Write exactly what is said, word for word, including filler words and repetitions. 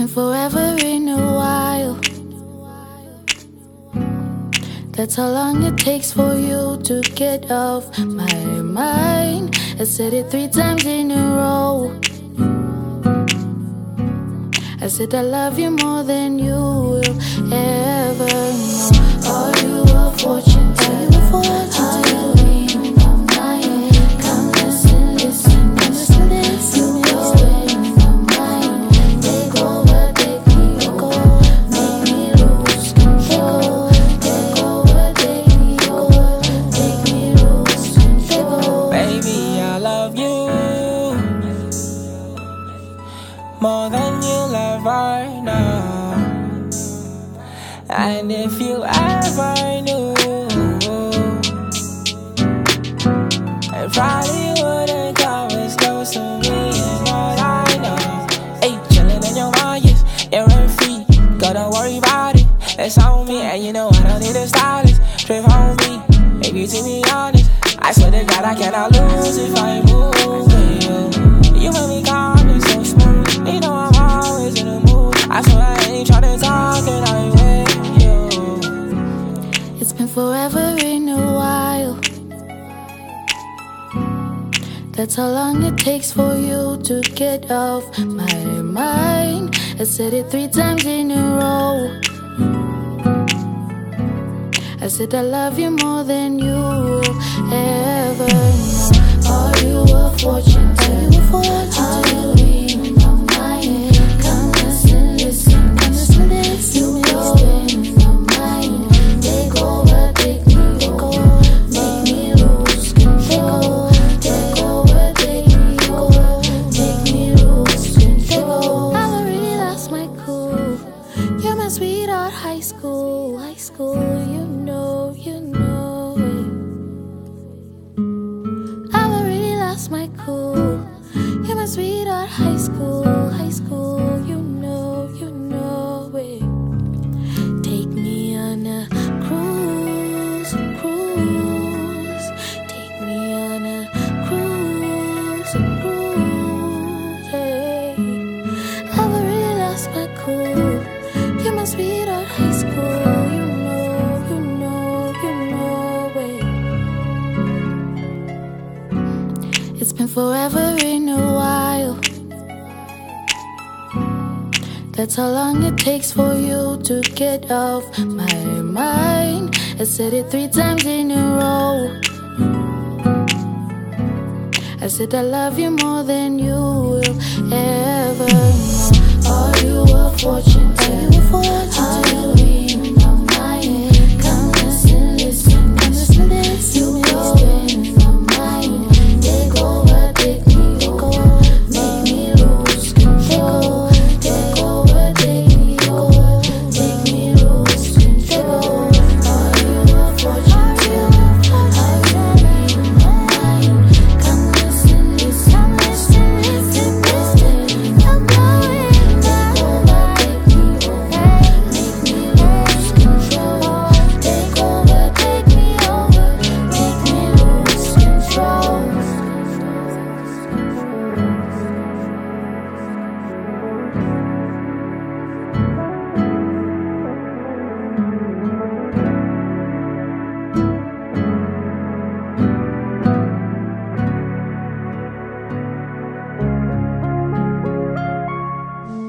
forever in a while. That's how long it takes for you to get off my mind. I said it three times in a row. I said I love you more than you will ever know. Are you a fortune teller? Are you in my mind? Come listen, listen, listen, listen. You're in my mind. Take over, take me over, make me lose control. Take over, take me over, make me lose control. Baby, I love you more than you'll ever know. And if you ever knew, it probably wouldn't come as close to me as what I know. Hey, chillin' in your mind, yes, you're free. Gotta worry about it, it's on me. And you know I don't need a stylist, trip on me. Maybe to be honest, I swear to God I cannot lose if I move with you. You make me calm and so smooth. You know I'm always in the mood. I swear I ain't tryna talk and I'm with you. It's been forever in a while. That's how long it takes for you to get off my mind. I said it three times in a row. I said I love you more than you will ever know. Are you a fortune teller? Are you in my mind? Come listen, listen, listen, listen. You're in my mind. Take over, take me over, make me lose control. Take over, take me over, make me lose control. I already lost my cool. You're my sweetheart, high school, high school. You know, you know it. I've already lost my cool. You're my sweetheart, high school, high school. You know, you know it. Take me on a cruise, cruise. Take me on a cruise, cruise. Yeah. I've already lost my cool. You're my sweetheart, high school. You know, you know, you know it. It's been forever in a while. That's how long it takes for you to get off my mind. I said it three times in a row. I said I love you more than you will ever know. Are you a fortune teller?